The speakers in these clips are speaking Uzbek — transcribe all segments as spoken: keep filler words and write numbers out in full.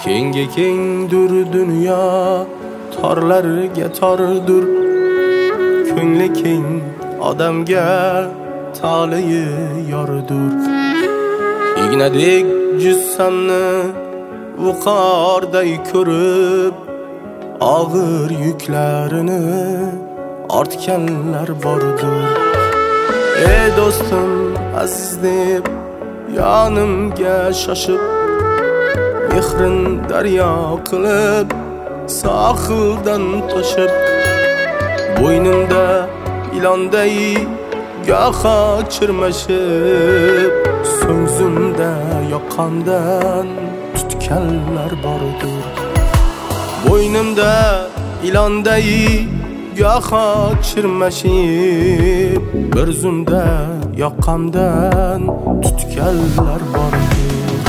Kenge kengdir dunyo, torlarga tordir. Ko'ngli keng odamga taliyi yordir. Ignadek jissamni viqorday ko'rib, og'ir yuklarini ortganlar bordir. Ey do'stim aziz deb yonimga shoshib, mehrin daryo qilib sohildan toshib, bo'ynimda ilonday goho chirmashib, so'ngzimda yoqqandan tutganlar bordir. Bo'ynimda ilonday goho chirmashib, bir zumda yoqqandan tutganlar bordir.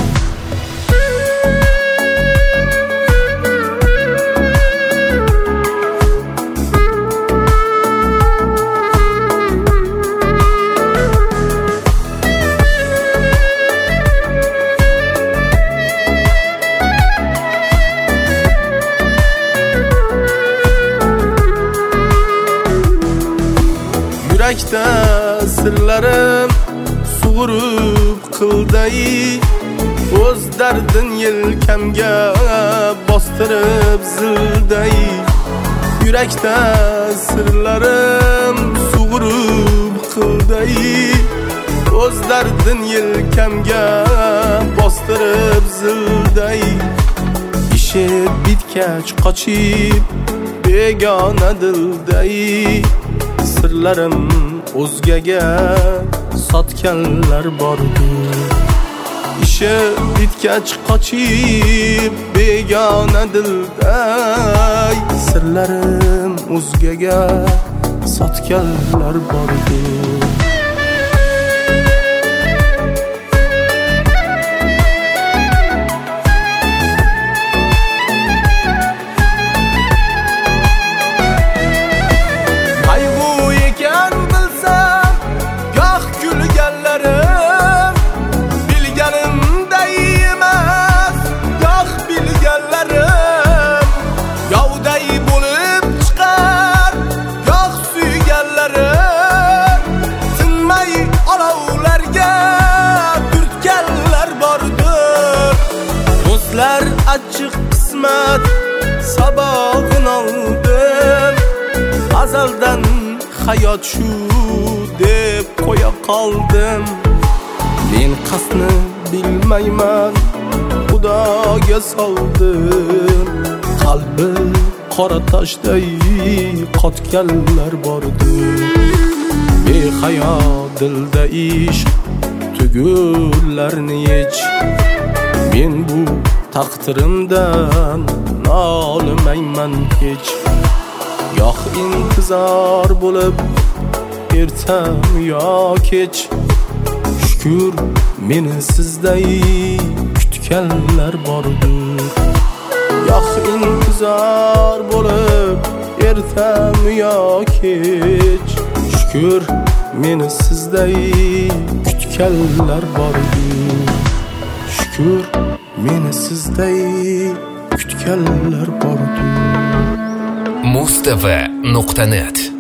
Yurakda sirlarim sug'urib qilday, o'z dardin yelkamga bostirib zilday. Yurakda sirlarim sug'urib qilday, o'z dardin yelkamga bostirib zilday. Ishi bitgach qochib begona dilday, sirlarim o'zgaga sotganlar bordir. Ishi bitgach qochib begona dilday, sirlarim o'zgaga sotganlar bordir. Açık kısmet sabahın aldım, azaldan hayat şu deb koya kaldım. Men qasni bilmayman, Xudoga soldim. Qalbi qora toshday qotganlar bordir. Behayo dilda ishq tugullarni yech. Men bu taqdirimdan nolimayman hech. Yoh intizor bo'lib ertam yo kech, shukr meni sizday kutganlar bordir. Yoh intizor bo'lib ertam yo kech, shukr meni sizday kutganlar bordir. Shukr meni sizday kutganlar bordir. muz t v nuqta net